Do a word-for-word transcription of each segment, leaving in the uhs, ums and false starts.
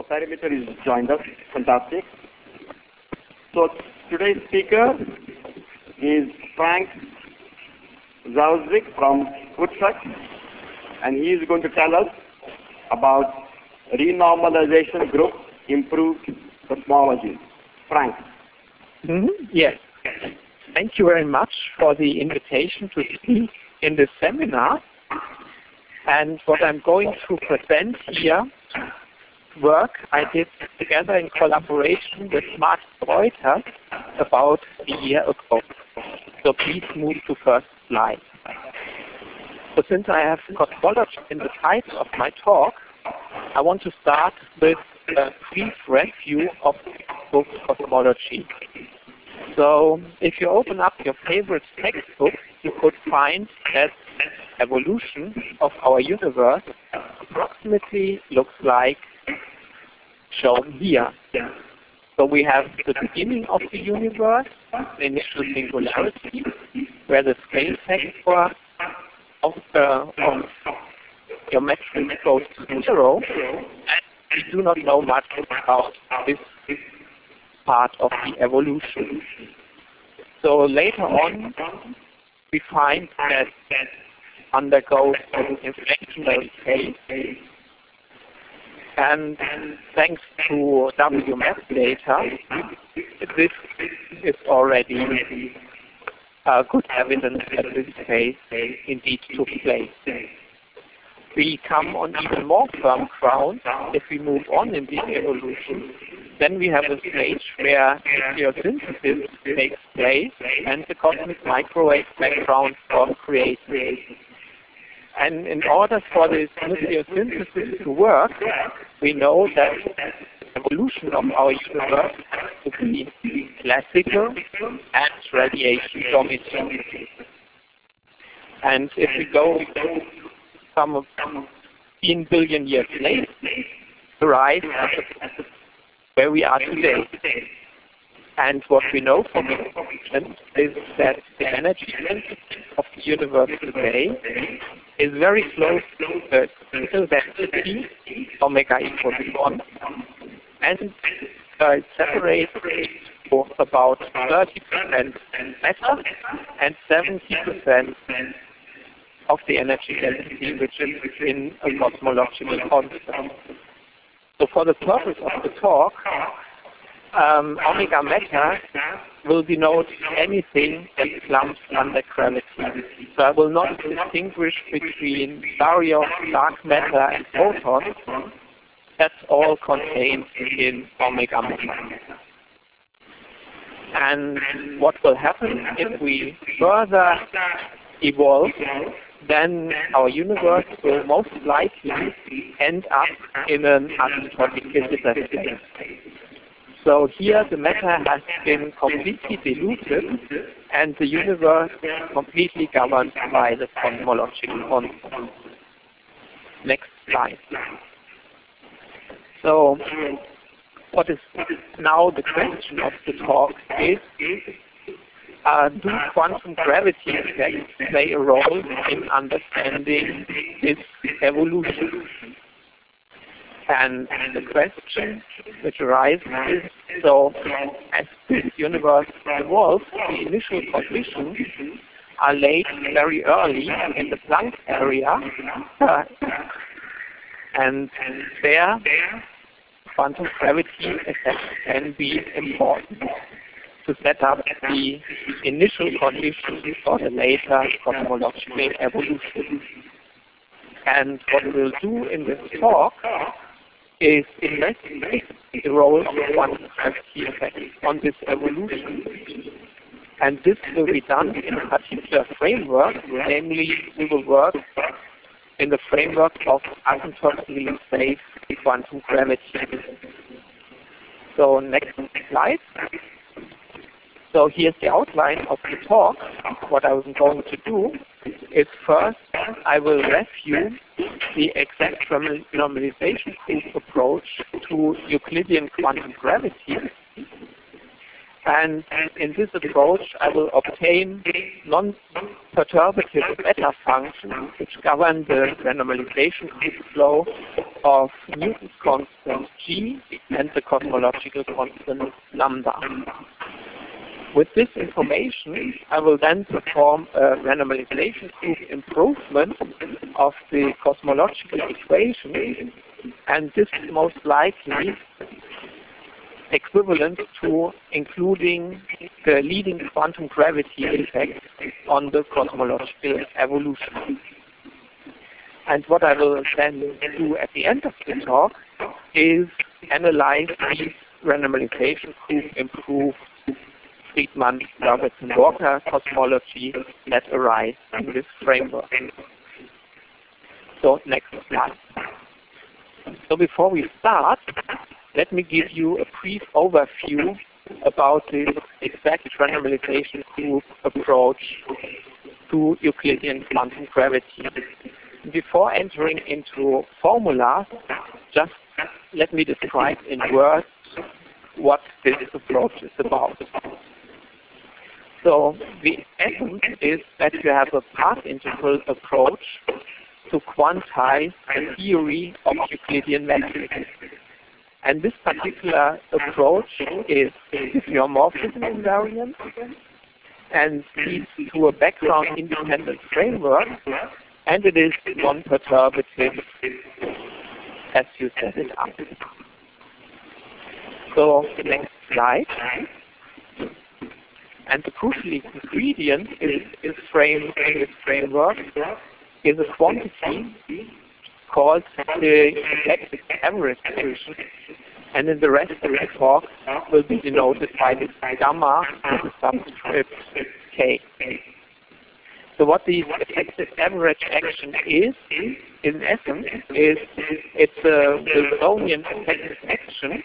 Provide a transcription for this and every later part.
Perimeter is joined us. Fantastic. So today's speaker is Frank Zauszik from Utrecht, and he is going to tell us about renormalization group improved cosmology. Frank. Mm-hmm. Yes. Thank you very much for the invitation to speak in this seminar. And what I'm going to present here, work I did together in collaboration with Martin Reuter about a year ago. So please move to first slide. So since I have cosmology in the title of my talk, I want to start with a brief review of book Cosmology. So if you open up your favorite textbook, you could find that evolution of our universe approximately looks like shown here. So we have the beginning of the universe, the initial singularity, where the scale factor of, uh, of geometric goes to zero, and we do not know much about this part of the evolution. So later on, we find that undergoes an inflectional phase, and thanks to W M S data, this is already uh, good evidence that this phase indeed took place. We come on even more firm ground if we move on in the evolution. Then we have a stage where nucleosynthesis takes place and the cosmic microwave background form creates. And in order for this nucleosynthesis to work, we know that evolution of our universe has to be classical and radiation dominated. And if we go some fifteen billion years later, arrive at where we are today. And what we know from evolution is that the energy density of the universe today is very close to the critical density, omega equals one, and uh, it separates for about thirty percent matter and seventy percent of the energy density, which is in a cosmological constant. So for the purpose of the talk, um, omega matter will denote anything that clumps under gravity. So I will not distinguish between baryon, dark matter, and photons. That's all contained in omega matter. And what will happen if we further evolve, then our universe will most likely end up in an asymptotic visitor state. So here the matter has been completely diluted and the universe completely governed by the cosmological constant. Next slide. So what is now the question of the talk is, Uh, do quantum gravity effects play a role in understanding this evolution? And the question which arises is, so as this universe evolves, the initial conditions are laid very early in the Planck area, uh, and there quantum gravity effects can be important to set up the initial conditions for the later cosmological evolution. And what we'll do in this talk is investigate the role of quantum gravity effects on this evolution. And this will be done in a particular framework, namely we will work in the framework of asymptotically safe quantum gravity. So next slide. So here's the outline of the talk. What I was going to do is first I will review the exact normalization group approach to Euclidean quantum gravity. And in this approach I will obtain non-perturbative beta functions which govern the renormalization group flow of Newton's constant g and the cosmological constant lambda. With this information, I will then perform a randomization group improvement of the cosmological equation, and this is most likely equivalent to including the leading quantum gravity effect on the cosmological evolution. And what I will then do at the end of the talk is analyze these randomization group improved Friedmann, Robertson, Walker cosmology that arise in this framework. So next slide. So before we start, let me give you a brief overview about this exact randomization group approach to Euclidean quantum gravity. Before entering into formulas, just let me describe in words what this approach is about. So the essence is that you have a path integral approach to quantize the theory of Euclidean metrics. And this particular approach is diffeomorphism invariant and leads to a background independent framework, and it is non-perturbative as you set it up. So next slide. And the crucial ingredient is, is framed in this framework is a quantity called the effective average action, and in the rest of the talk will be denoted by this gamma with the subscript k. So what the effective average action is, in essence, is it's a Wilsonian effective action,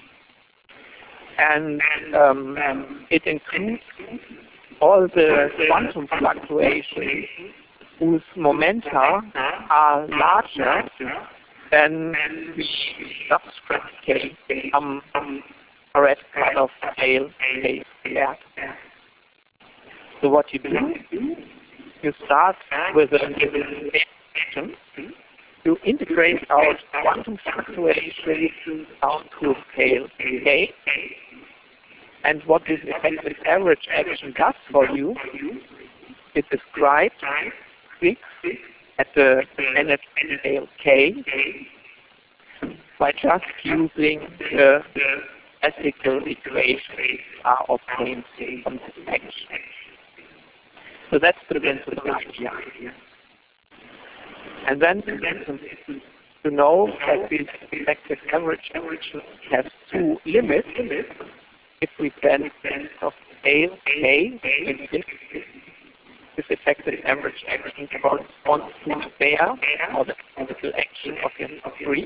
and um, it includes all the quantum fluctuations whose momenta are larger than the subscript k, um, red cut of scale k squared. So what you do, you start with an action, you integrate out quantum fluctuations down to scale k, and what this effective average action does for you, it describes fix at the energy scale k by just using the classical equations are obtained from this action. So that's the principal idea. And then to know that this effective average average has two limits. If we then of scale k in this, this effective average action corresponds to there, or the physical action of n three.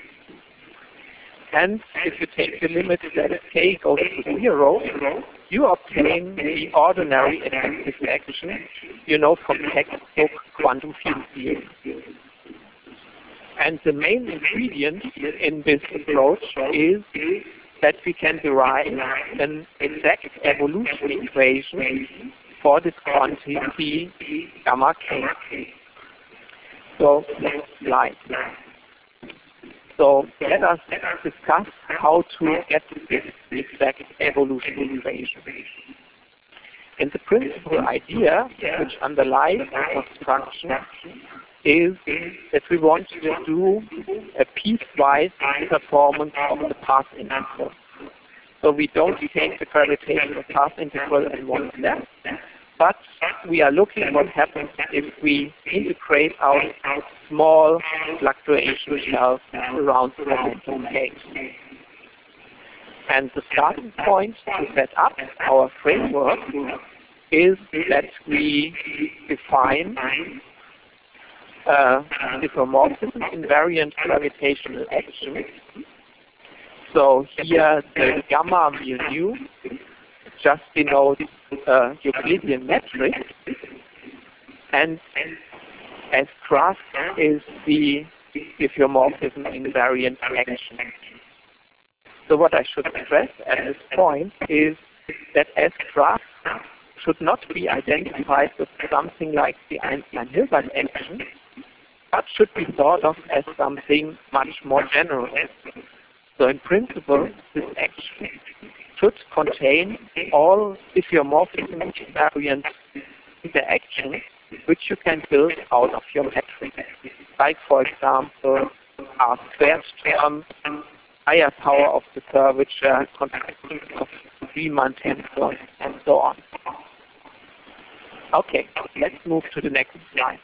And if you take the limit that k goes to zero, you obtain the ordinary effective action, you know, from textbook quantum field theory. And the main ingredient in this approach is that we can derive an exact evolution equation for this quantity gamma k. So next slide. So let us discuss how to get this exact evolution equation. And the principal idea which underlies the construction is that we want to do a piecewise performance of the path integral. So we don't take the gravitational path integral in one step, but we are looking at what happens if we integrate out small fluctuation shells around the momentum k. And the starting point to set up our framework is that we define uh, diffeomorphism invariant gravitational action. So here the gamma mu nu just denotes uh, Euclidean metric, and as graph is the diffeomorphism invariant action. So what I should stress at this point is that S graph should not be identified with something like the Einstein-Hilbert action, but should be thought of as something much more general. So in principle, this action should contain all diffeomorphism invariant interactions which you can build out of your metric. Like, for example, R squared terms, higher power of the curvature, contractions of Riemann tensors, and so on. Okay, let's move to the next slide.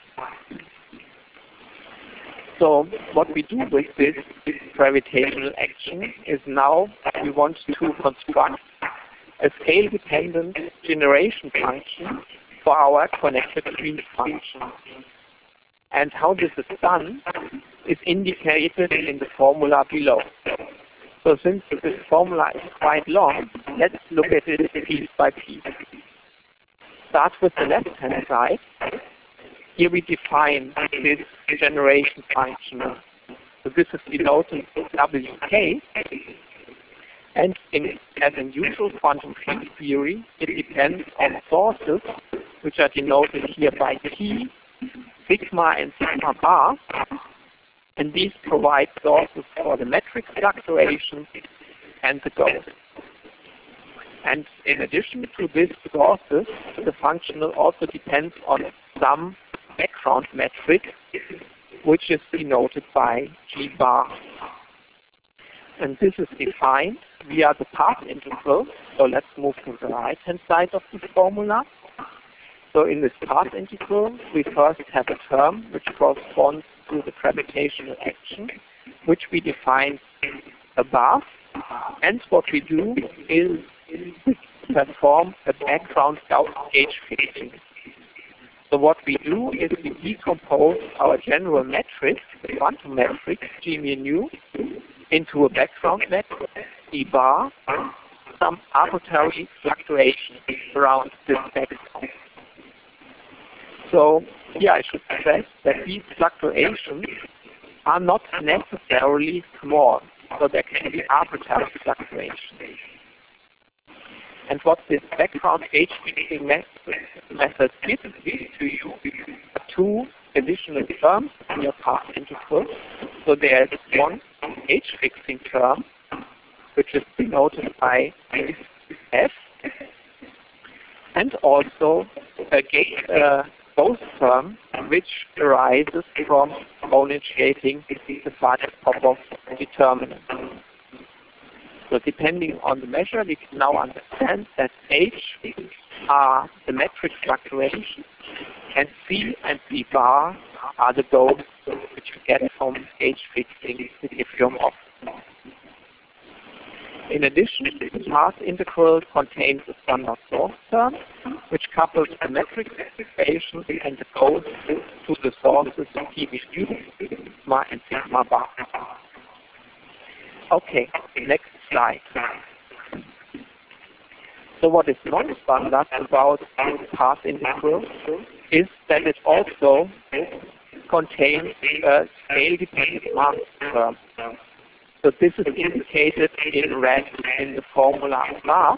So what we do with this gravitational action is now we want to construct a scale-dependent generation function for our connected Green function. And how this is done is indicated in the formula below. So since this formula is quite long, let's look at it piece by piece. Start with the left-hand side. Here we define this generation function. So this is denoted W K. And in, as in usual quantum field theory, it depends on sources, which are denoted here by T, sigma and sigma bar. And these provide sources for the metric fluctuations and the goals. And in addition to these sources, the functional also depends on some background metric, which is denoted by G bar. And this is defined via the path integral. So let's move to the right-hand side of this formula. So in this path integral, we first have a term which corresponds to the gravitational action, which we define above. And what we do is perform a background gauge fixing. So what we do is we decompose our general metric, the quantum metric, G mu nu, into a background metric, E bar, some arbitrary fluctuation around this background. So here I should stress that these fluctuations are not necessarily small, so there can be arbitrary fluctuations. And what this background gauge fixing method gives to you are two additional terms in your path integral. So there is one gauge fixing term, which is denoted by F, and also a gauge uh, both term which arises from exponentiating the Farkas-Popov determinant. So depending on the measure, we can now understand that H are the metric fluctuations, and C and C bar are the goals which you get from gauge fixing the diffeomorphism. In addition, the path integral contains a standard source term, which couples the metric equations and the goals to the sources of T mu nu, sigma and sigma bar. Okay, next slide. So what is non-standard about the path integral is that it also contains a scale-dependent mass term. So this is indicated in red in the formula above,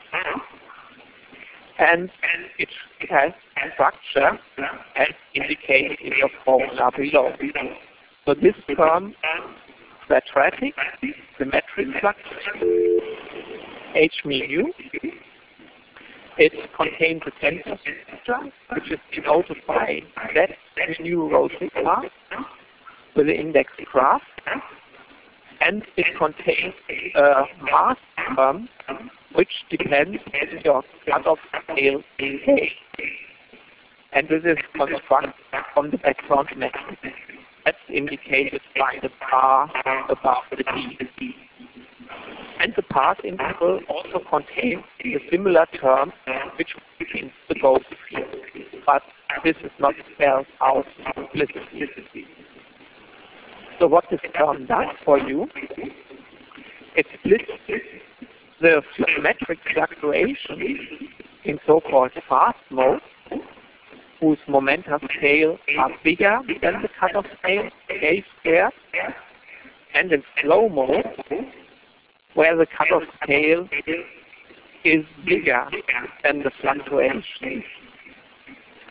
and it has a structure as indicated in your formula below. So this term, quadratic, symmetric fluctuation, H mu nu, it contains a tensor structure, which is denoted by Z mu rho sigma with the index graph. And it contains a mass term which depends on your cutoff scale K. And this is constructed from the background metric. That's indicated by the bar above the D. And the path integral also contains a similar term which contains the Gauss field. But this is not spelled out explicitly. So what this term does for you, it splits the metric fluctuation in so-called fast mode, whose momenta scale are bigger than the cutoff scale, K squared, and in slow mode, where the cutoff scale is bigger than the fluctuation.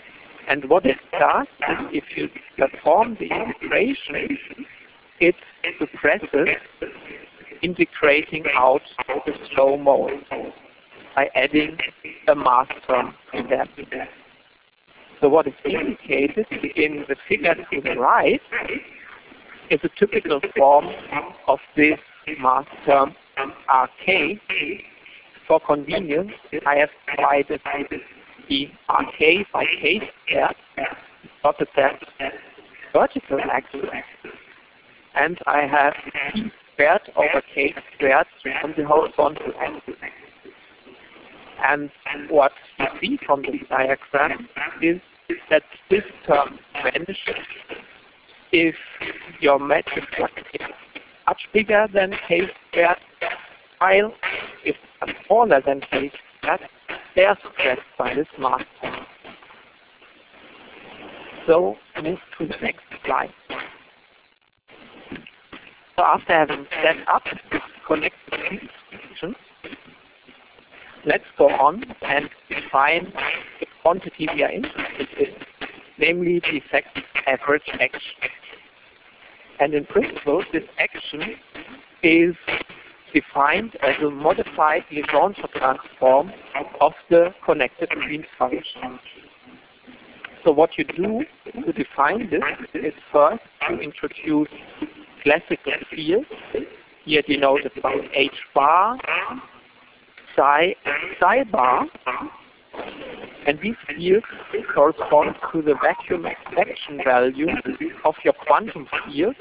And what it does is if you perform the integration, it suppresses integrating out the slow mode by adding a mass term to that. So what is indicated in the figure to the right is a typical form of this mass term R K. For convenience, I have divided the R K by K squared, plotted that vertical axis, and I have T squared over K squared on the horizontal axis. And what you see from this diagram is that this term vanishes if your matrix is much bigger than K squared, while if it's smaller than K squared, they are suppressed by this mass term. So move to the next slide. So after having set up this connected function, let's go on and define the quantity we are interested in, namely the effective average action. And in principle, this action is defined as a modified Legendre transform of the connected Green function. So what you do to define this is first to introduce classical fields, here denoted by H bar, psi, and psi bar, and these fields correspond to the vacuum extraction value of your quantum field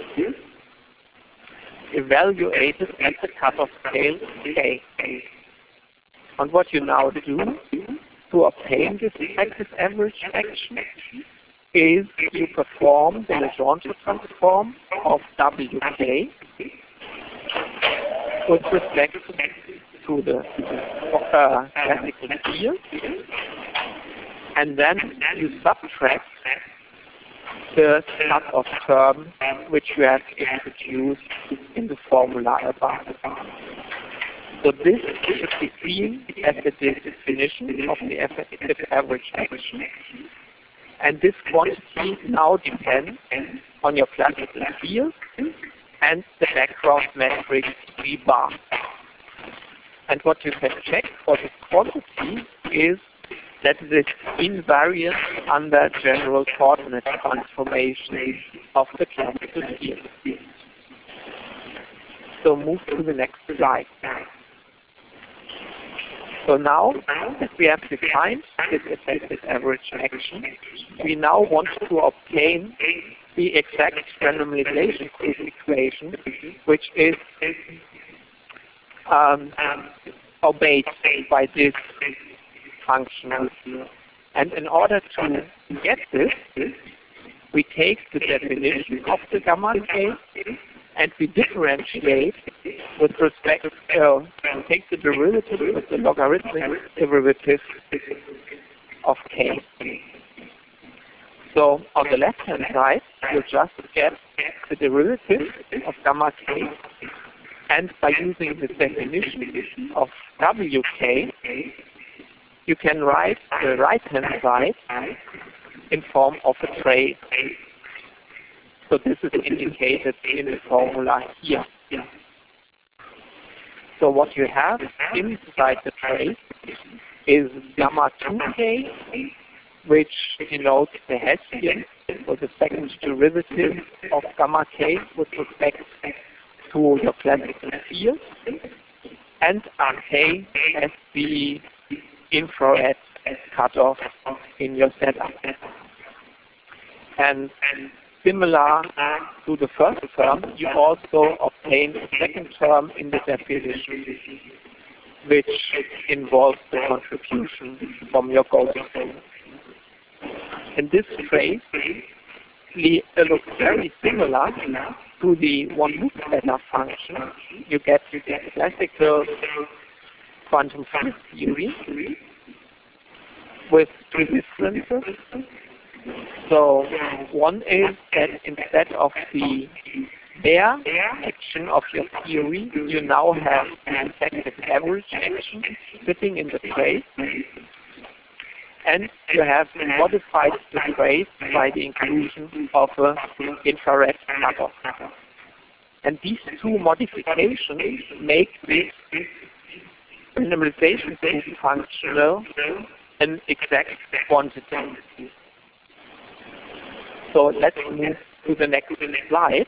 evaluated at the cutoff scale K. And what you now do to obtain this effective average action is you perform the Legendre transform of W K with respect to the uh, classical field, and then you subtract the cutoff term which you have introduced in the formula above. So this should be seen as the definition of the effective average action. And this quantity now depends on your classical field and the background matrix V bar. And what you can check for this quantity is that it is invariant under general coordinate transformation of the classical field. So move to the next slide. So now that we have defined this effective average action, we now want to obtain the exact randomization group equation, which is um, obeyed by this function. And in order to get this, we take the definition of the gamma K and we differentiate with respect to, uh, take the derivative with the logarithmic derivative of K. So on the left-hand side, you just get the derivative of gamma K, and by using the definition of W K, you can write the right-hand side in form of a trace. So this is indicated in the formula here. So what you have inside the trace is gamma two K, which denotes the Hessian, or the second derivative of gamma K with respect to your classical field, and R K as the infrared cutoff in your setup. And similar to the first term, you also obtain a second term in the definition, which involves the contribution from your Goldstone. And this trace looks very similar to the one loop beta function. You get the classical quantum field theory with two differences. So one is that instead of the bare action of your theory, you now have an effective average action sitting in the trace. and you have modified the trace by the inclusion of an infrared cutoff. And these two modifications make this randomization group functional an exact quantity. So let's move to the next slide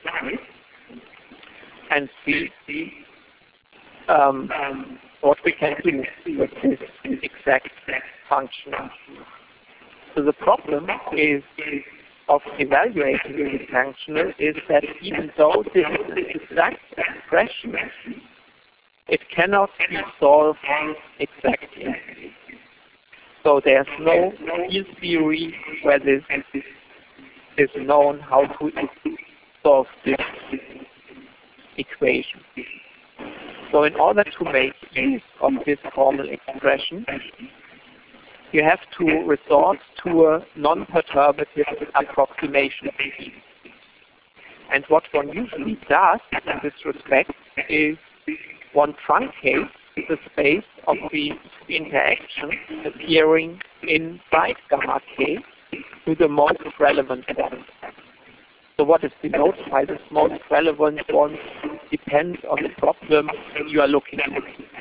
and see um, what we can do with this exact function. So the problem is of evaluating this functional is that even though this is an exact expression, it cannot be solved exactly. So there's no field theory where this is known how to solve this equation. So in order to make use of this formal expression, you have to resort to a non-perturbative approximation scheme. And what one usually does in this respect is one truncates the space of the interaction appearing inside gamma k to the most relevant one. So what is denoted by this most relevant one depends on the problem you are looking at.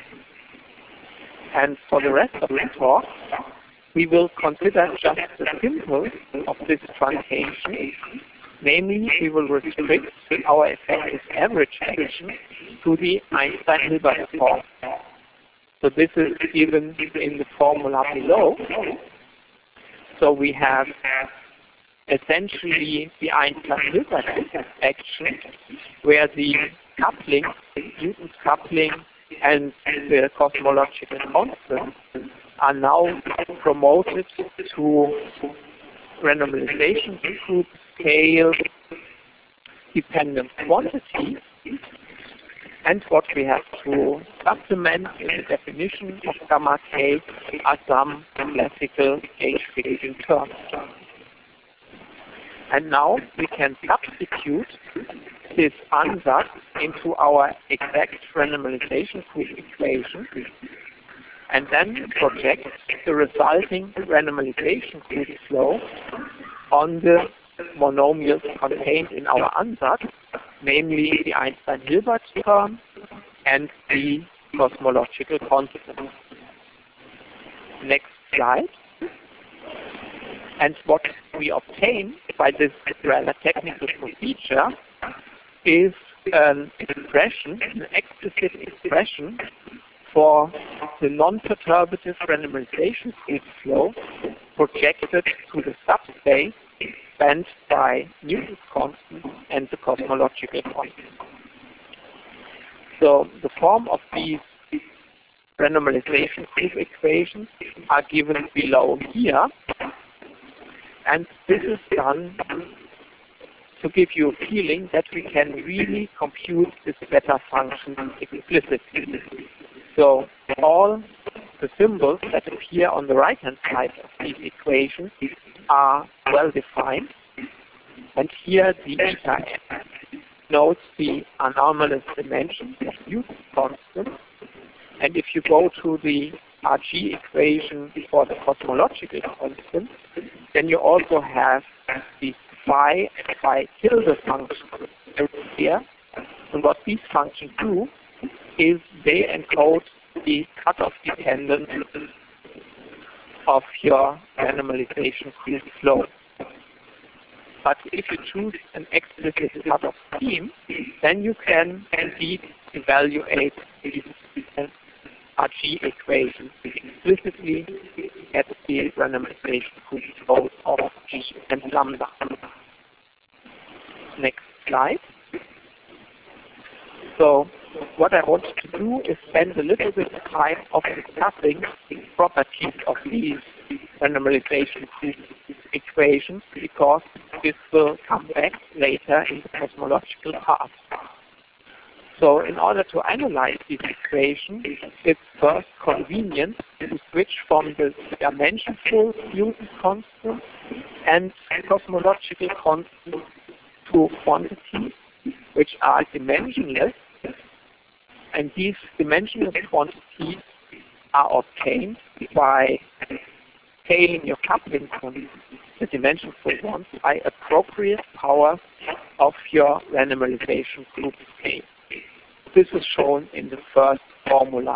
And for the rest of the talk, we will consider just the symbol of this truncation. Namely, we will restrict our effective average action to the Einstein-Hilbert form. So this is given in the formula below. So we have essentially the Einstein-Hilbert action, where the coupling, Newton's coupling, and the cosmological constant are now promoted to randomization group scale dependent quantities. And what we have to supplement in the definition of gamma k are some classical gauge-fixing terms. And now we can substitute this ansatz into our exact randomization group equation and then project the resulting randomization group flow on the monomials contained in our ansatz, namely the Einstein-Hilbert term and the cosmological constant. Next slide. And what we obtain by this rather technical procedure is an expression, an explicit expression for the non-perturbative randomization group flow projected to the subspace spanned by Newton's constant and the cosmological constant. So the form of these randomization group equations are given below here. And this is done to give you a feeling that we can really compute this beta function explicitly. So all the symbols that appear on the right-hand side of these equations are well defined. And here the eta n notes the anomalous dimensions of Newton's constant. And if you go to the R G equation for the cosmological constant, then you also have the phi and phi tilde functions here. And what these functions do is they encode the cutoff dependence of your randomization group flow. But if you choose an explicit cutoff scheme, then you can indeed evaluate these R G equations explicitly at the randomization group flow of G and lambda. Next slide. So what I want to do is spend a little bit of time of discussing the properties of these randomization group equations, because this will come back later in the cosmological part. So in order to analyze these equations, it's first convenient to switch from the dimensionful Newton constant and cosmological constant to quantities which are dimensionless. And these dimensionless quantities are obtained by scaling your coupling constant, the dimension for one, by appropriate powers of your randomization group scale. This is shown in the first formula.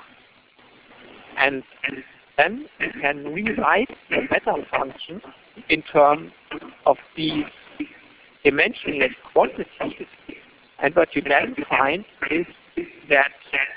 And then you can rewrite the beta function in terms of these dimensionless quantities. And what you then find is that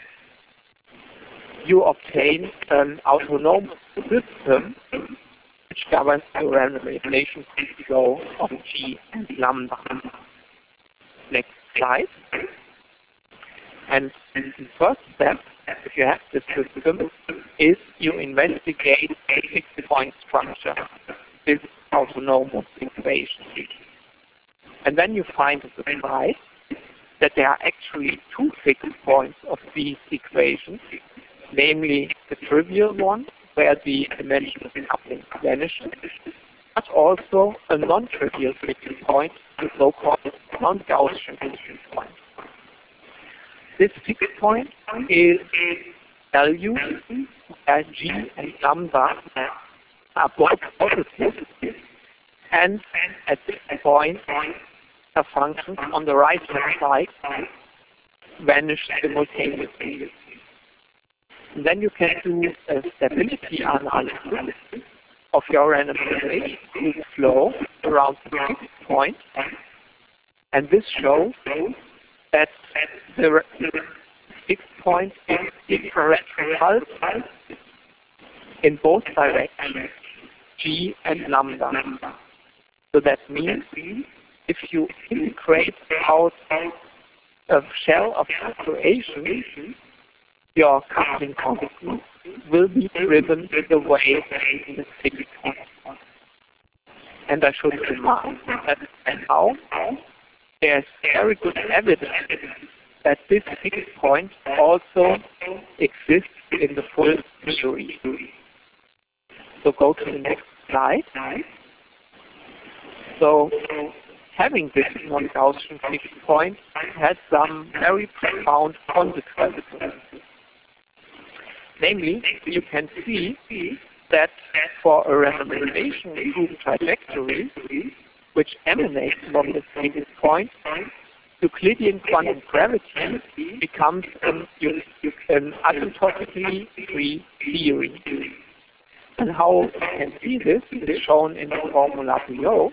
you obtain an autonomous system which governs the randomization flow of G and lambda. Next slide. And the first step, if you have this system, is you investigate a fixed point structure, this autonomous equation. And then you find a surprise that there are actually two fixed points of these equations, namely the trivial one, where the dimensional coupling vanishes, but also a non-trivial fixed point, the so-called non-Gaussian fixed point. This fixed point is value where G and lambda are both positive, and at this point the functions on the right-hand side vanish simultaneously. And then you can do a stability analysis of your randomization group flow around the fixed point, and this shows that the fixed point is infrared repulsive in both directions, G and lambda. So that means if you integrate out a shell of fluctuation, your coupling constant will be driven the way the fixed point. And I should remark that now there's very good evidence that this fixed point also exists in the full theory. So go to the next slide. So having this non-Gaussian fixed point has some very profound consequences. Namely, you can see that for a randomization group trajectory, which emanates from this fixed point, Euclidean quantum gravity becomes an, an asymptotically free theory. And how you can see this is shown in the formula below.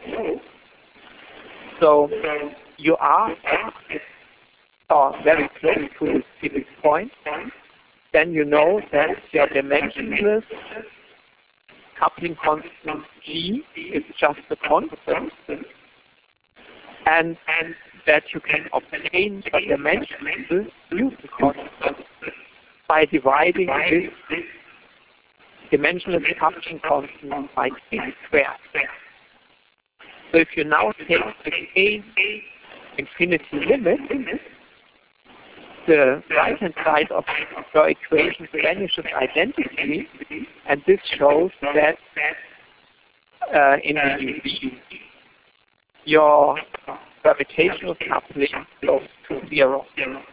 So you are or very close to this fixed point, then you know that your dimensionless coupling constant G is just a constant, and, and that you can obtain a dimensionless Newton constant by dividing this dimensionless coupling constant by k squared. So if you now take the k infinity limit, the right-hand side of your equation vanishes identically, and this shows that uh, in the U V, your gravitational coupling goes to zero.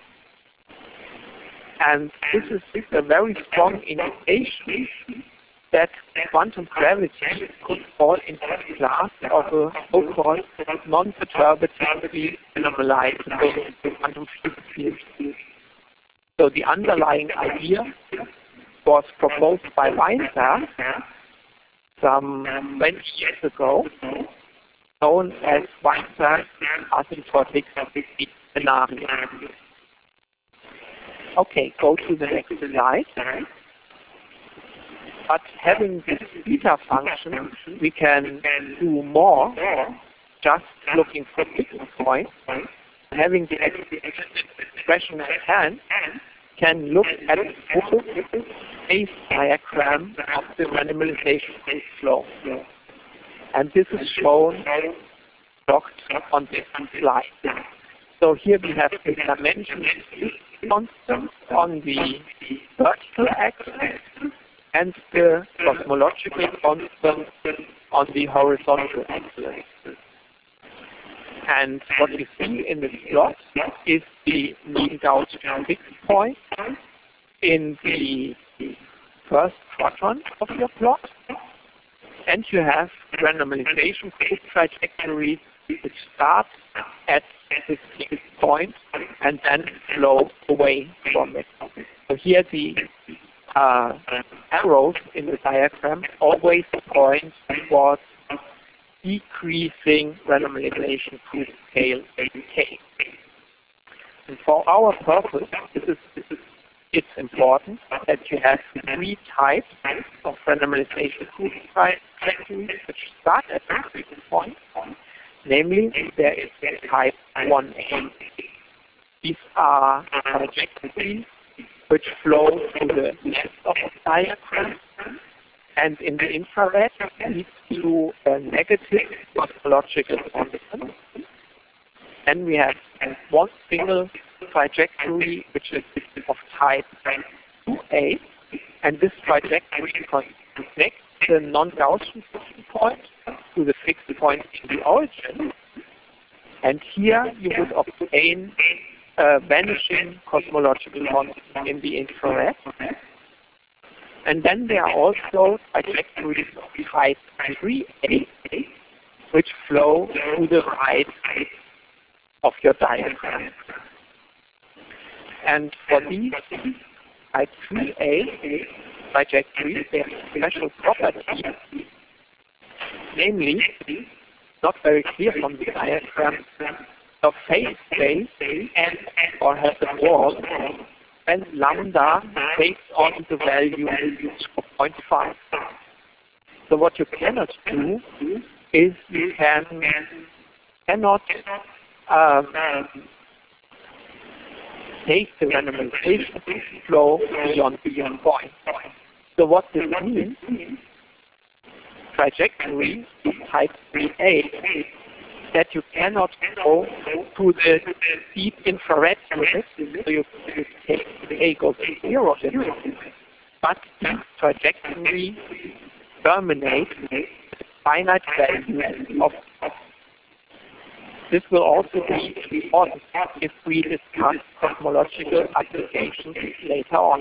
And this is a very strong indication that quantum gravity could fall into the class of a so-called non-perturbatively phenomenalizable quantum field. So the underlying idea was proposed by Weinberg some twenty years ago, known as Weinberg's asymptotic scenario. Okay, go to the next slide. But having this beta function, we can do more, just looking for fixed points. Having the expression at hand, can look at the full phase diagram of the randomization flow. And this is shown blocked on this slide. So here we have the dimension constant on the vertical axis and the cosmological constant on the horizontal axis. And what you see in the plot is the mean Gaussian fixed point in the first quadrant of your plot. And you have randomization group trajectories which start at this fixed point and then flow away from it. So here the uh, arrows in the diagram always point towards decreasing randomization group scale K. And for our purpose, this is, this is it's important that you have three types of randomization group trajectories which start at the fixed point. Namely, there is type one A. These are trajectories which flow through the left of the diagram and in the infrared leads to a negative cosmological constant. Then we have one single trajectory which is of type two A, and this trajectory connects the non-Gaussian fixed point to the fixed point in the origin, and here you would obtain a vanishing cosmological constant in the infrared. And then there are also trajectories of type three A, which flow to the right of your diagram. And for these type three A trajectories, they have a special property. Namely, not very clear from the diagram, the phase space and or has a wall when lambda takes on the value zero point five. So what you cannot do is you can cannot um, take the randomization flow beyond the point. So what this means, trajectory type three A, that you cannot go to the deep infrared limit, so you, you take the A goes to zero limit, but the trajectory terminates with finite value of. This will also be important if we discuss cosmological applications later on.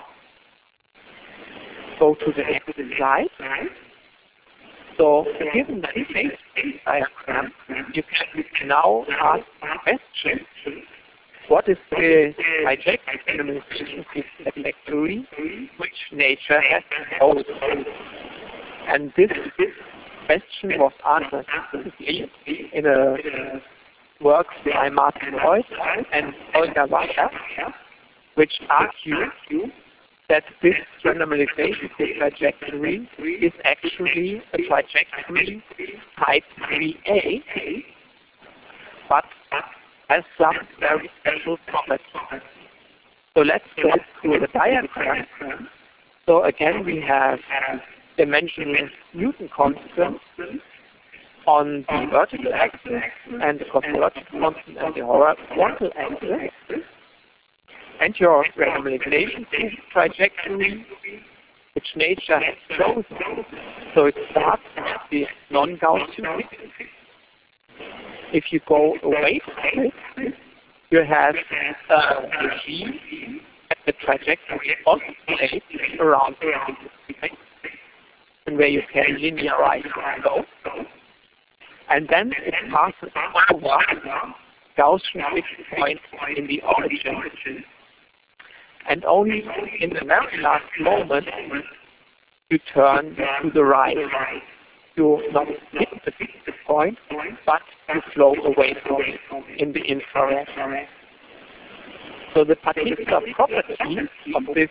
Go to the next slide. So, given the phase diagram, you can now ask the question, what is the trajectory trajectory which nature has proposed? And this question was answered specifically in a work by Martin Reuss and Holger Wachter, which argue that this randomization trajectory is actually a trajectory type three A, but has some very special properties. So let's go through the diagram. So again, we have dimensionless Newton constant on the vertical axis and the cosmological constant on the horizontal axis. And your randomization trajectory, which nature has chosen. So it starts at the non-Gaussian fixed. If you go away from it, you have a regime at the trajectory oscillates around the fixed, and where you can linearize the flow. And then it passes over Gaussian fixed point in the origin. And only in the very last moment you turn to the right. You not hit the fixed point, but you flow away from it in the infrared. So the particular property of this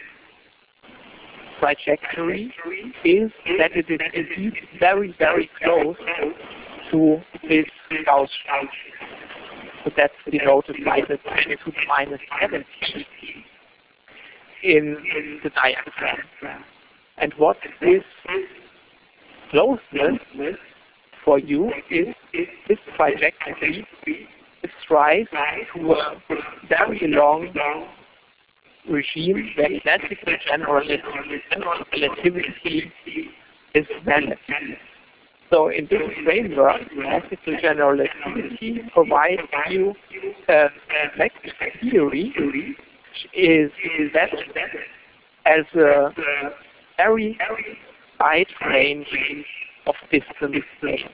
trajectory is that it is indeed very, very close to this Gaussian. So that's denoted by the ten to the minus seventeen. In the diagram. And what is closeness for you is this trajectory is rise to a very long regime where classical general, general relativity is valid. So in this framework, classical general relativity provides you a effective theory is that as a very wide range of distance states.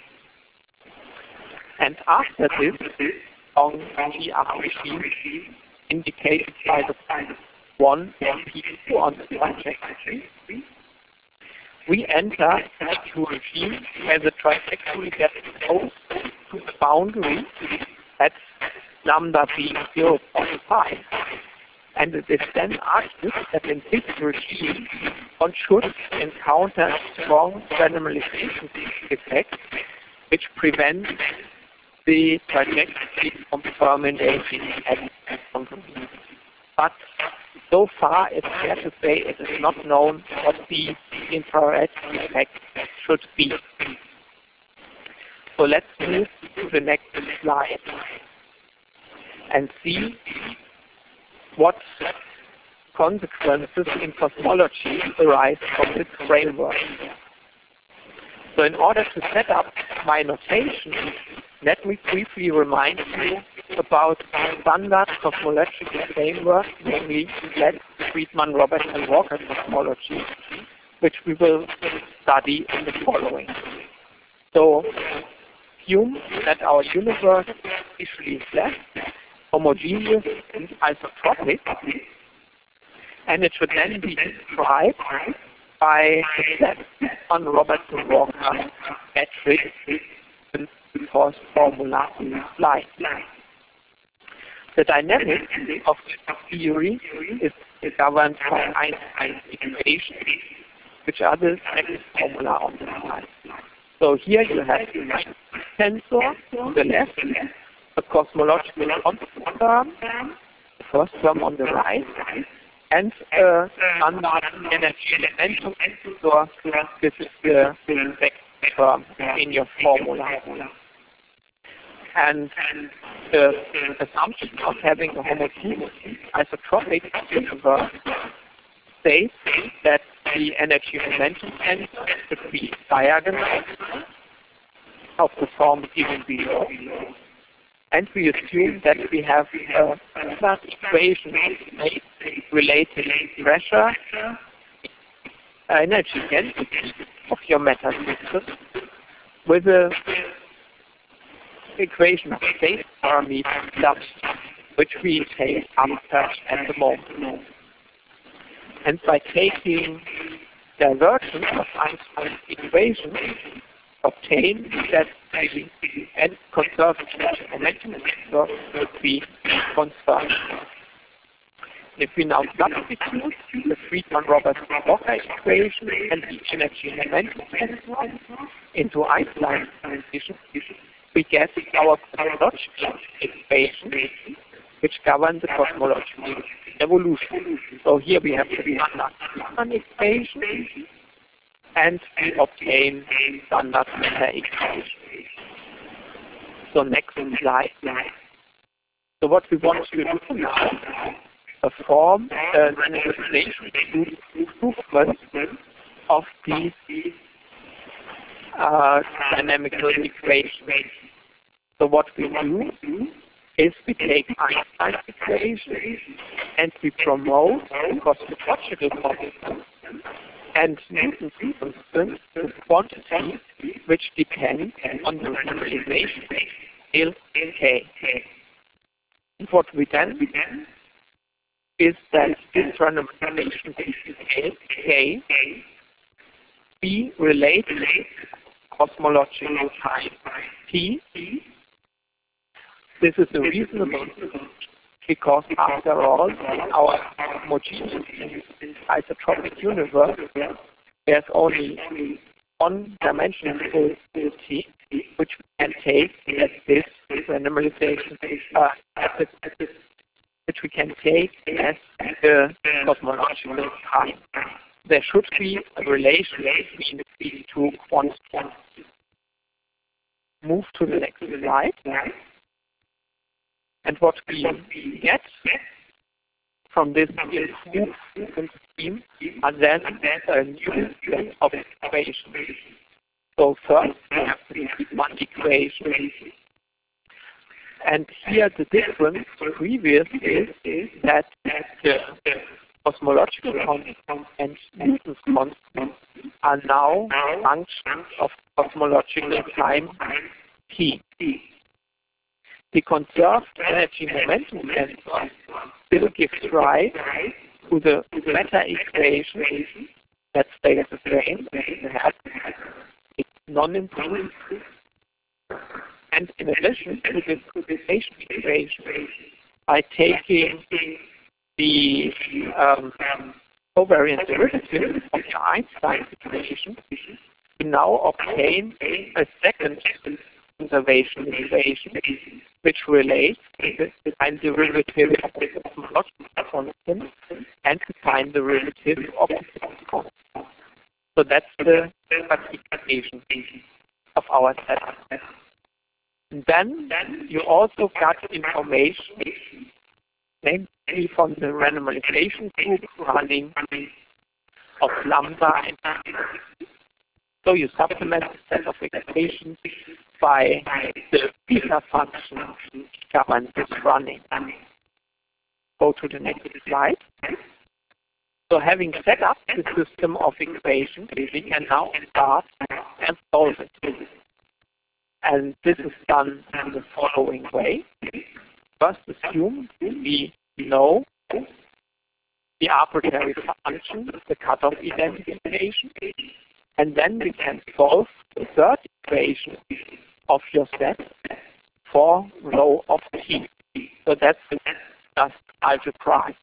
And after this long G R regime, indicated by the one and P two on the trajectory, we enter a Q regime where the trajectory gets close to the boundary at lambda being zero point five. And it is then argued that in this regime, one should encounter strong randomization effects which prevent the trajectory from terminating at the boundary. But so far, it's fair to say it is not known what the infrared effect should be. So let's move to the next slide and see what consequences in cosmology arise from this framework. So in order to set up my notation, let me briefly remind you about the standard cosmological framework, namely Let's Friedmann, Roberts and Walker cosmology, which we will study in the following. So assume that our universe is initially flat, homogeneous and isotropic, and it should then be described by the Let's on Roberts and Walker metric and the first formula on the slide. The dynamics of this theory is governed by Einstein's equations, which are the second formula on the slide. So here you have the tensor on the left, a cosmological constant term, the first term on the right, and a standard energy momentum tensor. This is the second term in your formula. And the assumption of having a homogeneous isotropic universe states that the energy momentum tensor should be diagonal of the form given below. And we assume that we have a standard equation related to pressure, energy density of your matter system with a equation of state parameters, which we take after at the moment. And by taking divergence of Einstein's equation, obtain that the and conserved momentum vector would be conserved. If we now substitute the Friedmann-Roberts-Walker equation and the energy momentum vector into Einstein's equation, we get our cosmological equation, which governs the cosmological evolution. So here we have the standard Friedmann equation, and we obtain standard matter equation. So next slide. So what we want to do now, perform a randomization improvement of the uh, dynamical equation. So what we do is we take Einstein's equation and we promote the cosmological constant and Newton's constant with quantities which depend on the randomization scale k. And what we then is that this randomization scale k be related to cosmological time t. This is a reasonable because after all, in our homogeneous isotropic universe, there's only one dimensional t, which we can take as this randomization, uh, as this, which we can take as the cosmological time. There should be a relation between these two quantities. Move to the next slide. And what we get from this improved scheme are then a new set of equations. So first we have the Friedmann equation. And here the difference to previous is that the cosmological constant and Newton's constant are now functions of cosmological time t. The conserved energy momentum tensor still gives rise to the matter equation that stays the same. It's non-improved. And in addition to this rotation equation, by taking the um, covariant derivative of the Einstein equation, we now obtain a second conservation equation, which relates the time derivative of the cosmological constant and the time derivative of the physical constant. So that's the classification of our setup. And then you also got information, namely from the randomization group running of lambda and so you supplement the set of equations by the beta function when this running. Go to the next slide. So having set up the system of equations, we can now start and solve it. And this is done in the following way. First, assume we know the arbitrary function, the cutoff identification, and then we can solve the third equation of your set for rho of t. So that's just algebraic.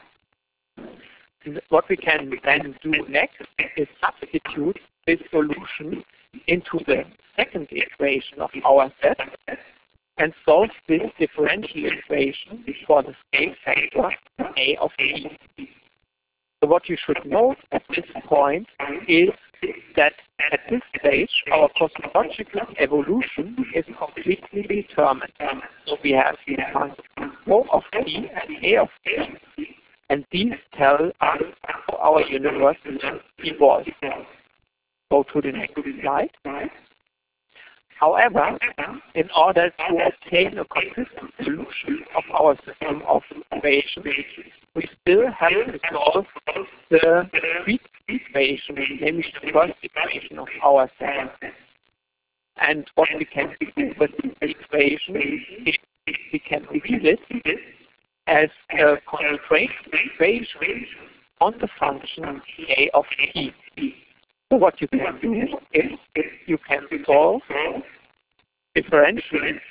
What we can then do next is substitute this solution into the second equation of our set and solve this differential equation for the scale factor a of t. So what you should note at this point is that at this stage our cosmological evolution is completely determined. So we have defined rho of t and a of t, and these tell us how our universe will evolve. Go to the next slide. However, in order to obtain a consistent solution of our system of equations, we still have to solve the weak equation, namely the first equation of our set. And what we can do with this equation is we can read it as a concentration equation on the function a of t. So what you can do is you can solve differentially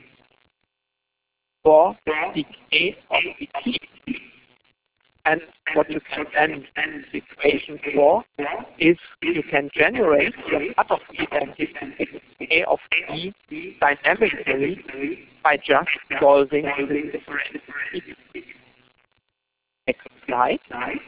for the a of the t. And what you can then the equation for is you can generate your cutoff identity a of t dynamically by just solving the differential equation. Next slide.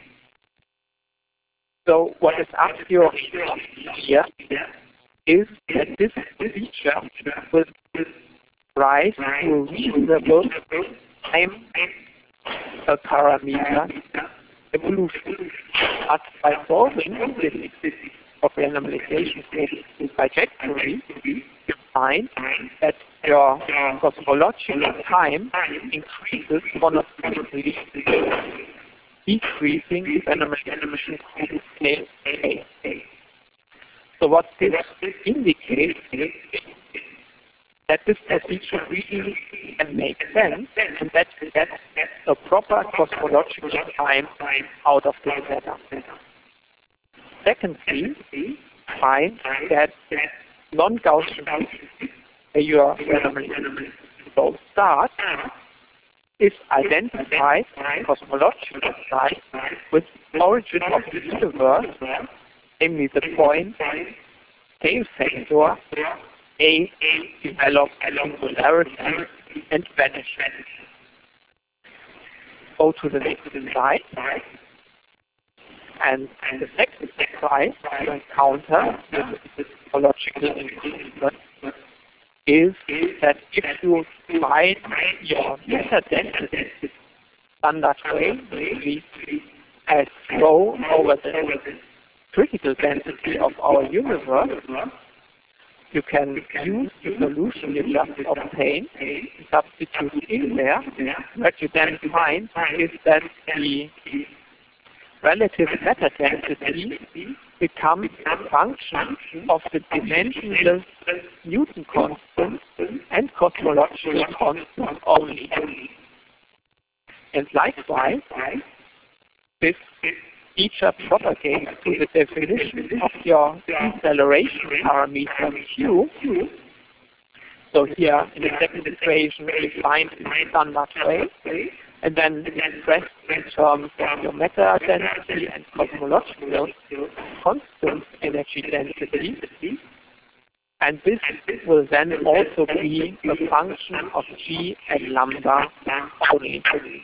So what is a priori here is that this feature will rise to a reasonable time a parameter evolution. But by solving this of randomization trajectory, you find that your cosmological time increases monotonically, decreasing the randomization group scale A. So what this indicates is that this procedure really can make sense and that gets a proper cosmological time out of the setup. Secondly, find that non-Gaussian where your randomization flow starts is identified cosmological side with origin of the universe, namely the point scale factor A develops singularity and vanishes. Go to the next slide. And the second surprise to encounter with cosmological improvement is that if you find your matter density standard way as rho over the critical density of our universe, you can use the solution you just obtained, substitute in there. What you then find is that the relative matter density becomes a function of the dimensionless Newton constant and cosmological constant only. And likewise, this feature propagates to the definition of your deceleration parameter Q. So here in the second equation we find the standard wave, and then expressed in terms of your matter density and cosmological constant energy density. And this will then also be a function of G and lambda only.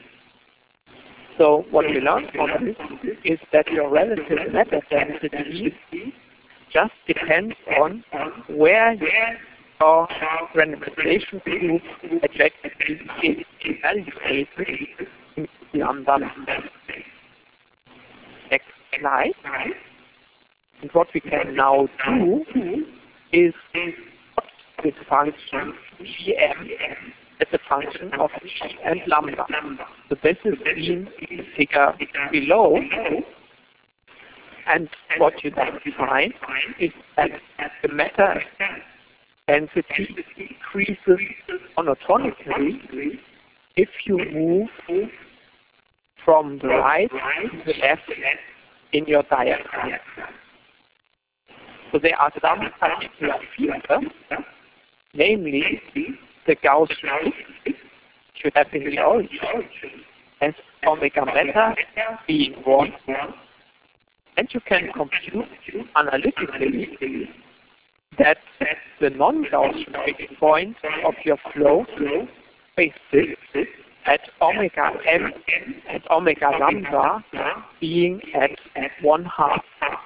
So what we learned from this is that your relative matter density just depends on where your randomization group adjectively is evaluated in lambda. Next slide. And what we can now do is plot this function Gm as a function of G and lambda. So this is seen in the figure below. And what you then find is that the matter density increases monotonically if you move from the right to the left in your diagram. So there are some particular features, namely the Gaussian which you have in the origin as omega beta being one, and you can compute analytically that the non-Gaussian fixed point of your flow basis at omega m and omega lambda being at one half.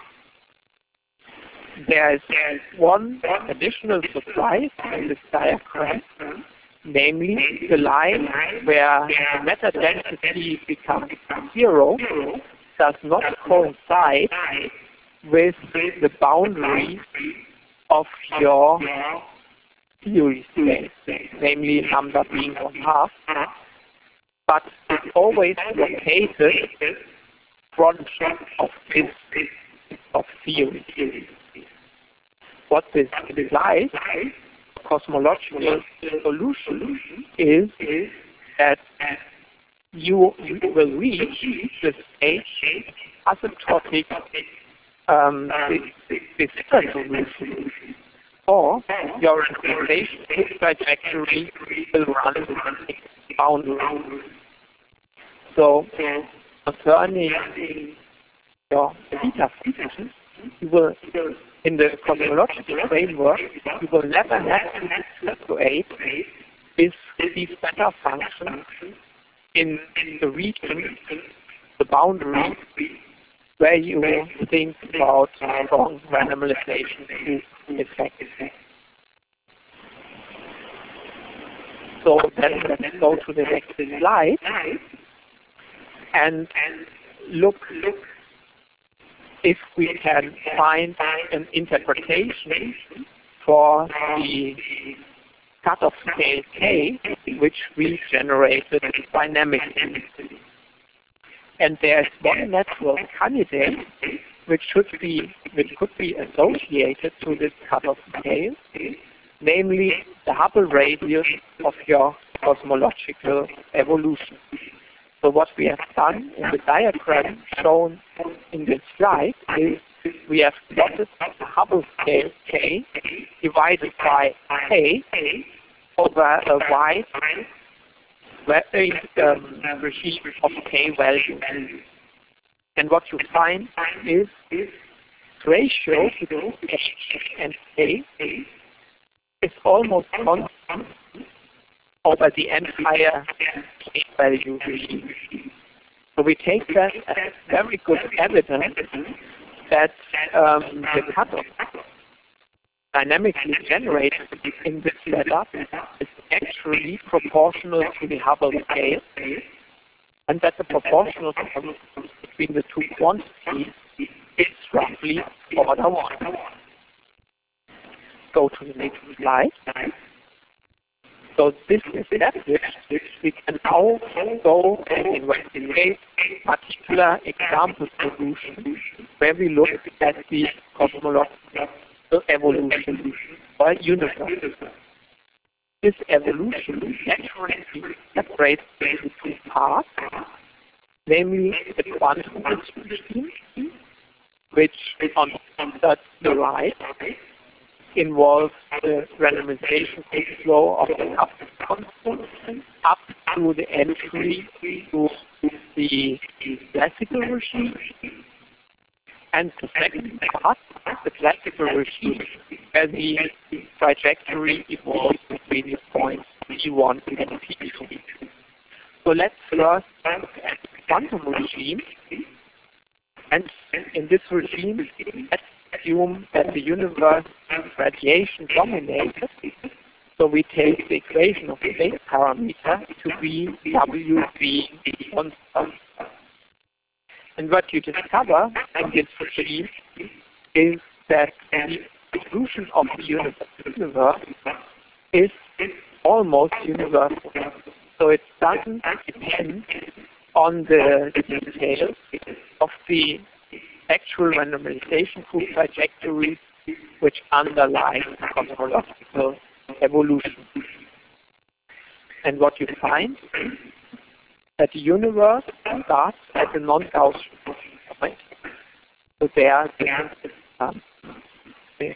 There is one additional surprise in this diagram, namely the line where the matter density becomes zero does not coincide with the boundary of your theory space, namely lambda being one half, but it's always located front of this of theory. What this implies, cosmological solution, is that you will reach the stage asymptotic um, this solution, or your randomization trajectory will run its boundary. So, concerning your theta function, you will, in the cosmological framework, you will never have to situate this, these beta functions in the region, the boundary, where you think about strong randomization group effects. So then let's go to the next slide and look if we can find an interpretation for the cutoff scale K, which we generated dynamically. And there's one natural candidate which should be which could be associated to this cutoff scale, namely the Hubble radius of your cosmological evolution. So what we have done in the diagram shown in this slide is we have plotted the Hubble scale K divided by K over a wide um, regime of K values. And what you find is the ratio between H and K is almost constant over the entire K value regime. So we take that as very good evidence that um, the cutoff dynamically generated in this setup is actually proportional to the Hubble scale, and that the proportional term between the two quantities is roughly order one. Go to the next slide. So this is established, we can now go and investigate particular example solutions where we look at the cosmological evolution or universe. This evolution naturally separates into two parts, namely the quantum regime, which on the right involves the randomization flow of the Kaplan constant up to the entry to the classical regime. And the second part, the classical regime, where the trajectory evolves between the points P one and P two. So let's first look at the quantum regime. And in this regime, let's assume that the universe is radiation dominated. So we take the equation of the base parameter to be W being constant. And what you discover in this regime is that the evolution of the universe is almost universal. So it doesn't depend on the details of the actual randomization group trajectories which underlie cosmological evolution. And what you find is that the universe starts at a non-Gaussian point. So there, um, okay,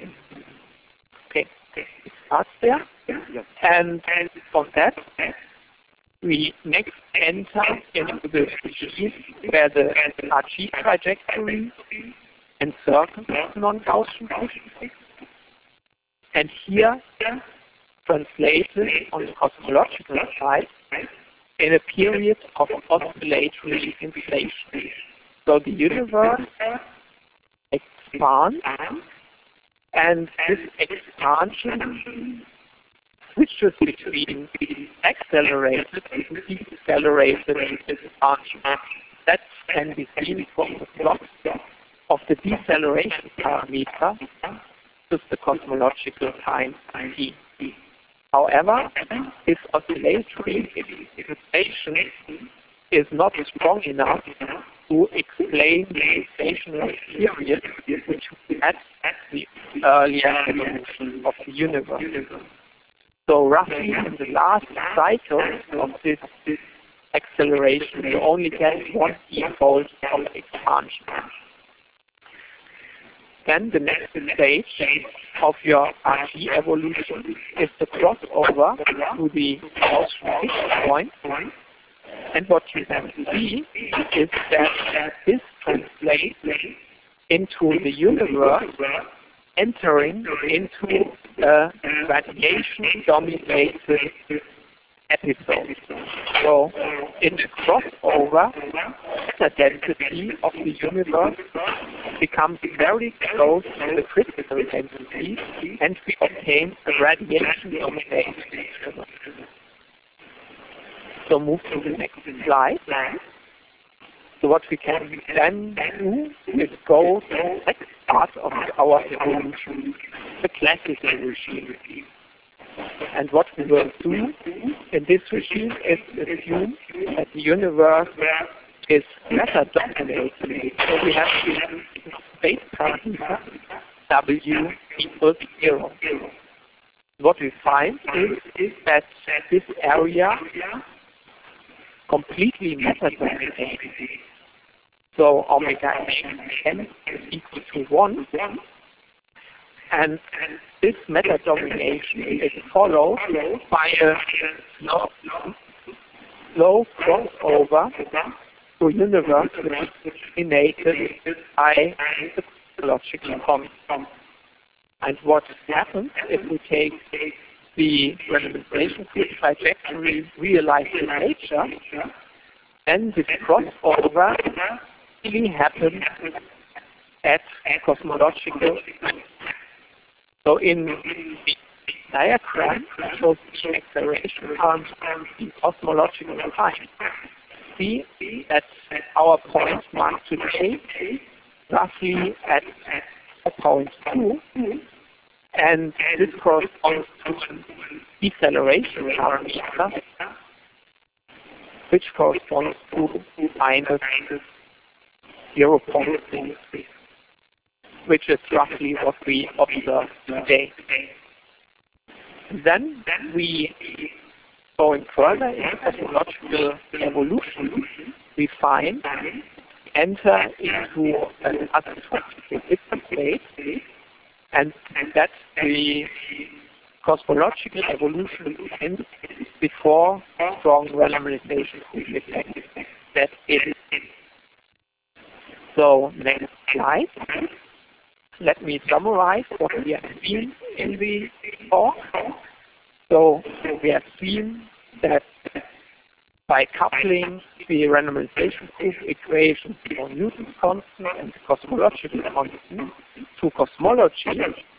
it starts there, and from that we next enter into the regime where the R G trajectory encircles non-Gaussian position. And here, translated on the cosmological side, in a period of oscillatory inflation. So the universe expands, and this expansion switches between accelerated and decelerated expansion. That can be seen from the plot of the deceleration parameter with the cosmological time t. However, this oscillatory inflation is not strong enough to explain the inflationary period which we had at the earlier evolution of the universe. So roughly in the last cycle of this acceleration, you only get one e-fold of expansion. Then the next stage of your R G evolution is the crossover to the Gaussian fixed point. And what you then see is that this translates into the universe entering into a radiation-dominated episode. So in the crossover, the density of the universe becomes very close to the critical density, and we obtain a radiation-dominated universe. So move to the next slide. So what we can then do is go to the next part of our evolution, the classical regime. And what we will do in this regime is assume that the universe is matter dominated. So we have the space parameter W equals zero. What we find is, is that this area completely matter dominated. So omega n is equal to one. And this matter domination is followed by a slow, slow crossover to a universe which is dominated by the cosmological constant. And what happens if we take the randomization group trajectory realized in nature, then this crossover really happens at cosmological. So in the diagram that shows the acceleration arms in cosmological time, see that our point marked today roughly at point two, And this corresponds to a deceleration parameter, which corresponds to minus zero point six, which is roughly what we observe today. Then we, going further in cosmological evolution, we find enter into an asymptotic liquid state, and that the cosmological evolution ends before strong renormalization effect set in. So next slide. Let me summarize what we have seen in the talk. So we have seen that by coupling the renormalization proof equations for Newton's constant and cosmological constant to cosmology,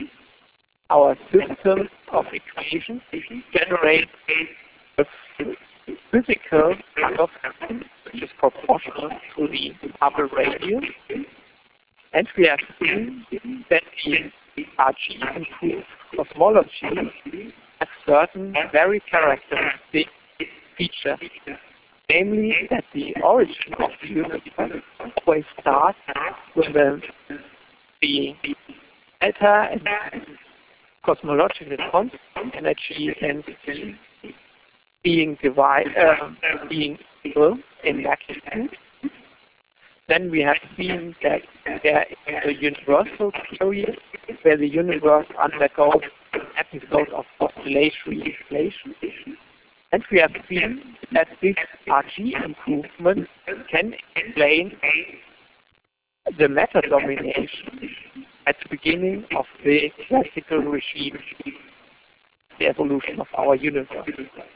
our system of equations generates a physical kind of system which is proportional to the Hubble radius. And we have seen that the R G improved cosmology has certain very characteristic features, namely that the origin of the universe always starts with the, the delta and cosmological constant energy density being divided, uh, being equal in magnitude. Then we have seen that there is a universal period where the universe undergoes an episode of oscillatory inflation. And we have seen that this R G improvement can explain the matter domination at the beginning of the classical regime, the evolution of our universe.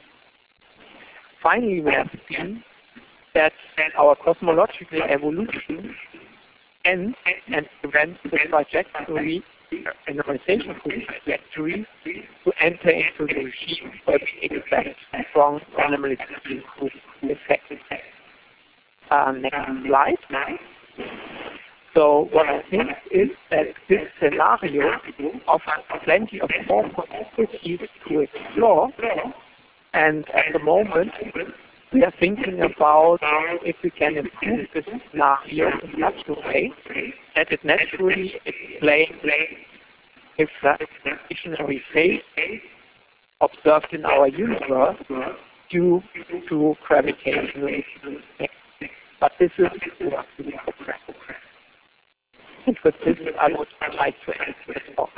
Finally, we have seen that our cosmological evolution ends and prevents the trajectory, renormalization trajectory, to enter into the regime where we expect strong renormalization effect. Uh, next slide. So what I think is that this scenario offers plenty of more possibilities to explore, and at the moment we are thinking about if we can improve this scenario in such a way that it naturally explains if the stationary phase observed in our universe due to gravitational effects. But this is work in progress. And with this, I would like to end this talk.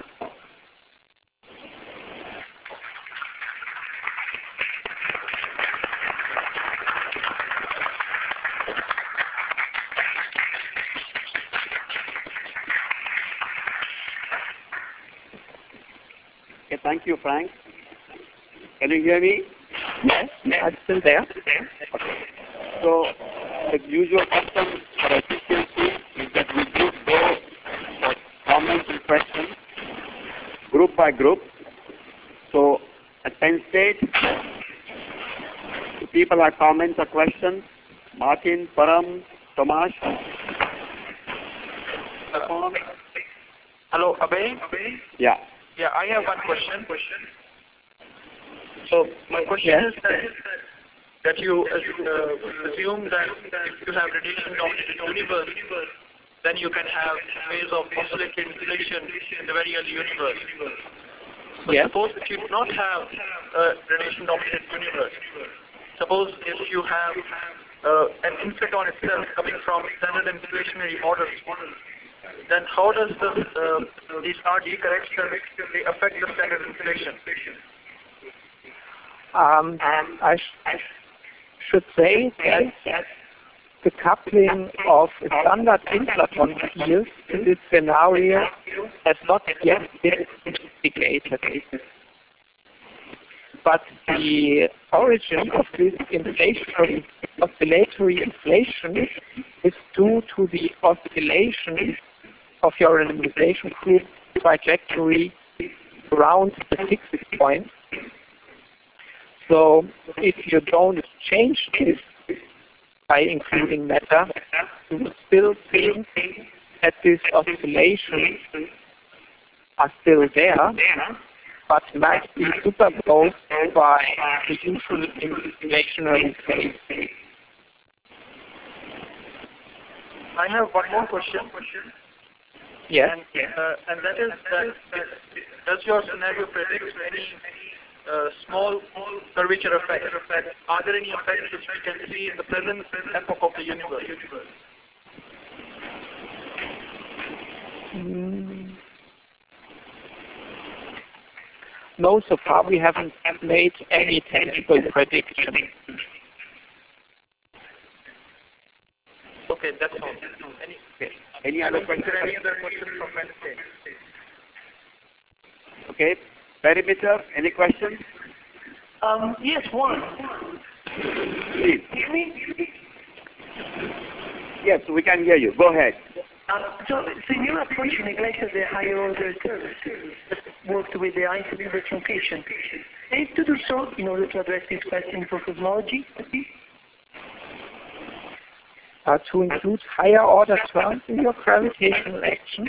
Okay, thank you, Frank. Can you hear me? Yes, I'm still there. Okay. So, the usual custom for efficiency is that we do go for comments and questions, group by group. So, at Penn State, if people have comments or questions, Martin, Param, Tomasz. Uh, hello, Abhay? Yeah. Yeah, I have one question. So my question yes. is that, that you uh, assume that if you have radiation-dominated universe, then you can have phase of oscillatory inflation in the very early universe. But yes. suppose if you do not have a radiation-dominated universe, suppose if you have uh, an inflaton itself coming from standard inflationary models, then how does this, uh, these R G corrections affect the standard inflation? Um, I, sh I sh should say that the coupling of a standard inflaton field in this scenario has not yet been investigated. But the origin of this inflationary, oscillatory inflation is due to the oscillation of your renormalization group trajectory around the fixed point. So if you don't change this by including matter, you will still think that this oscillation are still there, but might be superposed by the usual inflationary phase. I have one more question. Yes. And, uh, and that is that uh, does your scenario predict any uh, small curvature effect? Are there any effects which we can see in the present epoch of the universe? Mm. No, so far we haven't made any tangible prediction. Okay, that's all. Any, okay. Any other question? Any other question from Wednesday? Okay. Perimeter, any questions? Um, yes, one. Please. Yes, we can hear you. Go ahead. Um, so, so your approach neglected the higher order terms that worked with the Einstein truncation. Is to do so in order to address this question for cosmology? Uh, to include higher order terms in your gravitational action?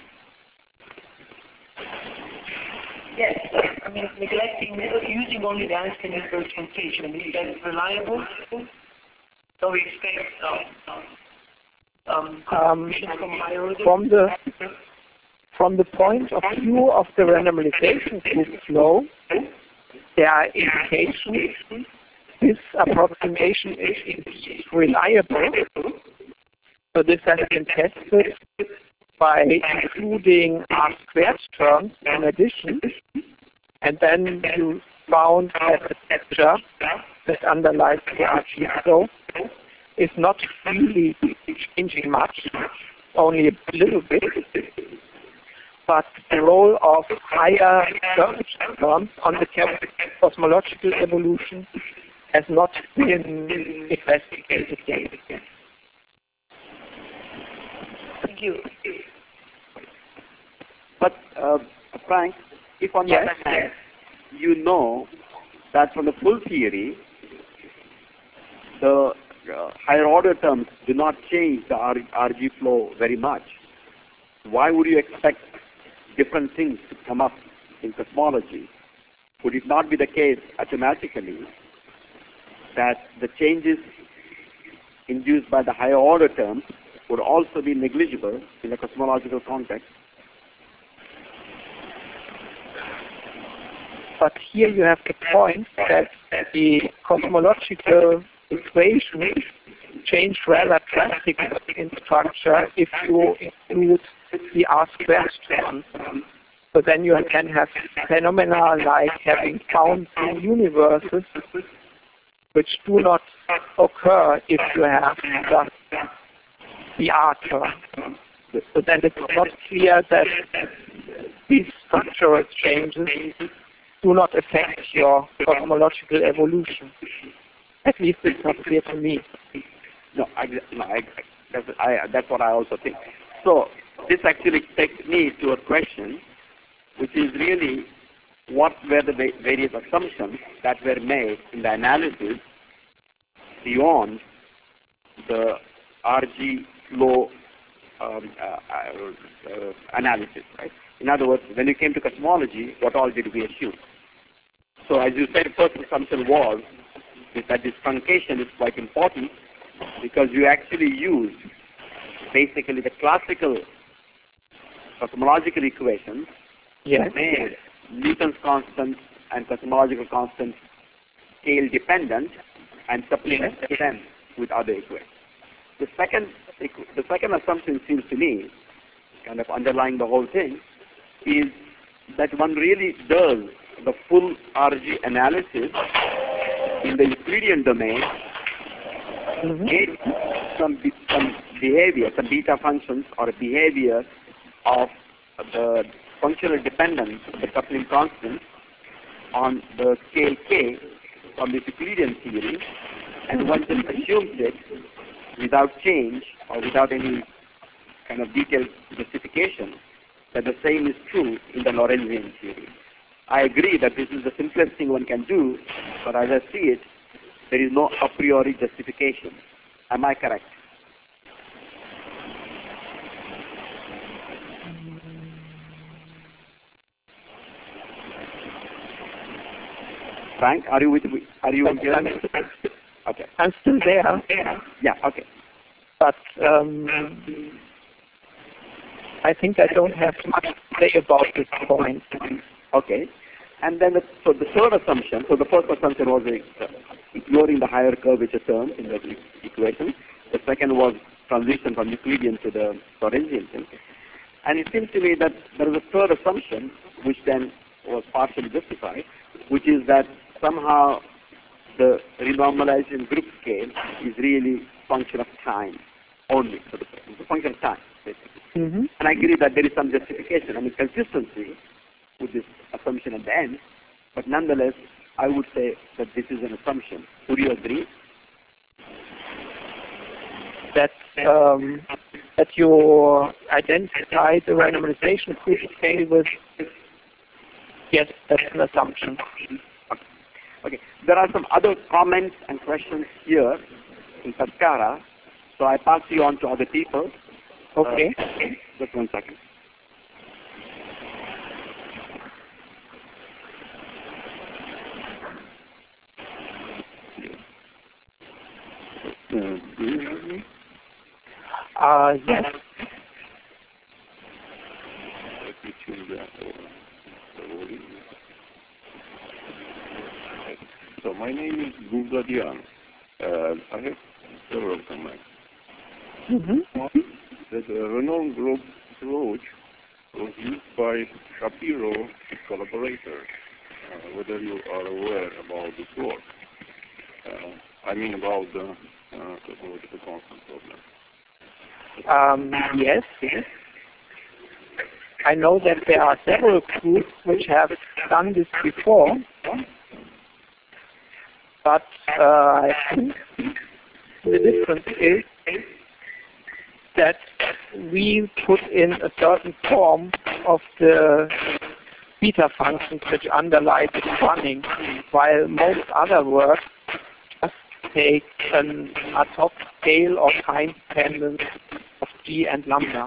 Yes, I mean neglecting, using only the Einstein truncation. Is that reliable? So we expect um, um, Um, from higher order? from the from the point of view of the randomization group flow, there are indications this approximation is indeed reliable. So this has been tested by including R squared terms in addition, and then you found that the texture that underlies the R G flow is not really changing much, only a little bit, but the role of higher surface terms on the cosmological evolution has not been investigated yet. Thank you. But, uh, Frank, if on the Yes. other hand, you know that from the full theory, the uh, higher order terms do not change the R RG flow very much, why would you expect different things to come up in cosmology? Would it not be the case automatically that the changes induced by the higher order terms would also be negligible in a cosmological context? But here you have the point that the cosmological equations change rather drastically in structure if you include the R squared terms. So then you can have phenomena like having found new universes which do not occur if you have just the R term. So then it's not clear that these structural changes do not affect your cosmological evolution. At least it's not clear to me. No, I, no I, that's, I, that's what I also think. So this actually takes me to a question, which is really what were the various assumptions that were made in the analysis beyond the R G flow um, uh, uh, analysis, right? In other words, when you came to cosmology, what all did we assume? So as you said, first assumption was is that this truncation is quite important because you actually use basically the classical cosmological equations Yes. made Newton's constant and cosmological constant scale dependent and supplement Yes. them with other equations. The second, the second assumption seems to me, kind of underlying the whole thing, is that one really does the full R G analysis in the Euclidean domain, Mm-hmm. get some, be- some behavior, some beta functions or a behavior of the functional dependence of the coupling constant on the scale k from the Euclidean theory, and one just assumes it without change or without any kind of detailed justification that the same is true in the Lorentzian theory. I agree that this is the simplest thing one can do, but as I see it, there is no a priori justification. Am I correct? Frank, are you with me? Are you here? Okay. I'm still there. Yeah, okay. But um, I think I don't have much to say about this point. Okay. And then, the, so the third assumption, so the first assumption was uh, ignoring the higher curvature term in the e- equation. The second was transition from Euclidean to the Lorentzian thing. And it seems to me that there is a third assumption, which then was partially justified, which is that somehow the renormalization group scale is really function of time only. So the, it's a function of time, basically. Mm-hmm. And I agree that there is some justification, I mean consistency with this assumption at the end, but nonetheless, I would say that this is an assumption. Would you agree? That um, that you identify the randomization group scale with, yes, that's an assumption. Okay. Okay. There are some other comments and questions here in Saskara, so I pass you on to other people. Okay. Uh, just one second. Uh, do you hear me? Uh, yes. Let me choose that. So my name is Gulga Dian. Uh, I have several comments. Mm-hmm. The, the Renault group approach was used by Shapiro, his collaborators, uh, whether you are aware about this work. Uh, I mean about the, uh, the, the constant problem. Um, yes, yes. I know that there are several groups which have done this before, but uh, I think the difference is that we put in a certain form of the beta functions which underlie this running, while most other work just take an ad hoc scale or time dependence of G and lambda.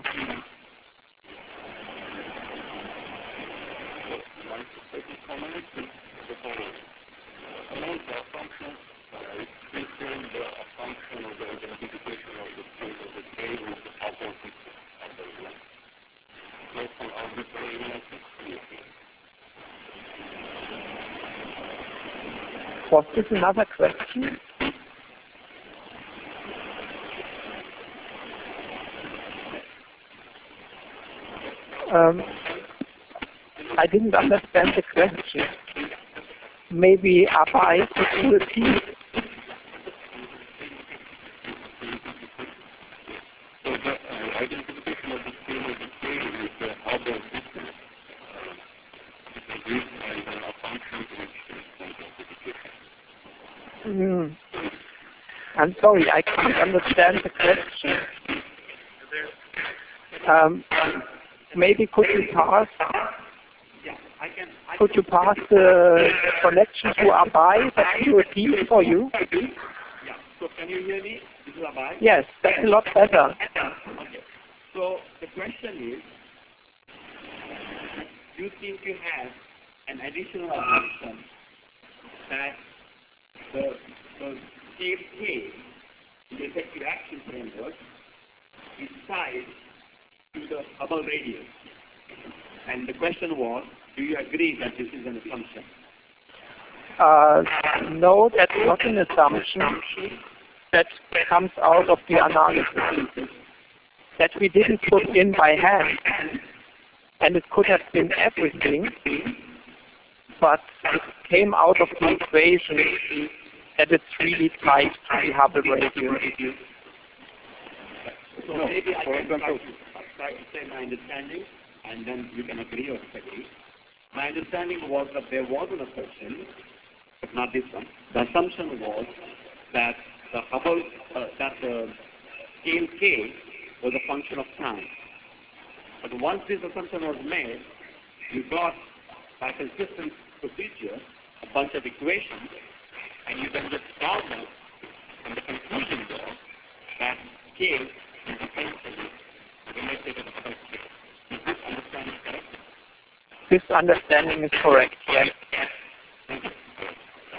Was this another question? Um, I didn't understand the question. Maybe Abai could you repeat? Mm. I'm sorry, I can't understand the question. Um, maybe could you pass? Yeah, I can. I Could you pass the connection to Abai? That will repeat for you. Yeah. So can you hear me? This is Abai. Yes, that's a lot better. Okay. So the question is, you seem to have an additional assumption that the, the scale K in the effective action framework is tied to the Hubble radius. And the question was, do you agree that this is an assumption? Uh, no, that's not an assumption. That comes out of the analysis. That we didn't put in by hand. And it could have been everything. But it came out of the equation that it's really tied to the Hubble radius. So no, maybe I can try to, try to say my understanding, and then you can agree or disagree. My understanding was that there was an assumption, but not this one. The assumption was that the Hubble, uh, that the scale K was a function of time. But once this assumption was made, you got, by consistent procedure, a bunch of equations, and you then just solve them, and the conclusion was that K is essentially related to the first case. Is this understanding correct? This understanding is correct, yes.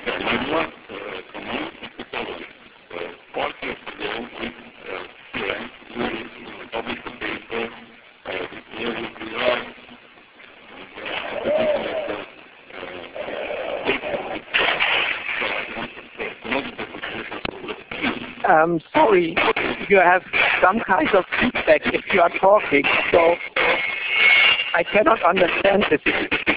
um, sorry, you have some kind of feedback if you are talking, so I cannot understand this.